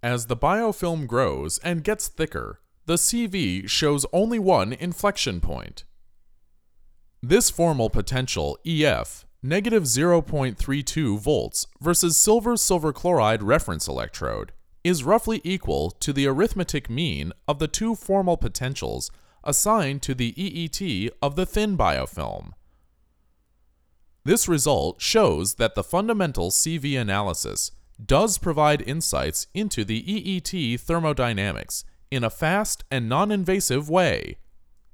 As the biofilm grows and gets thicker, the CV shows only one inflection point. This formal potential, EF, negative 0.32 volts versus silver chloride reference electrode, is roughly equal to the arithmetic mean of the two formal potentials assigned to the EET of the thin biofilm. This result shows that the fundamental CV analysis does provide insights into the EET thermodynamics in a fast and non-invasive way.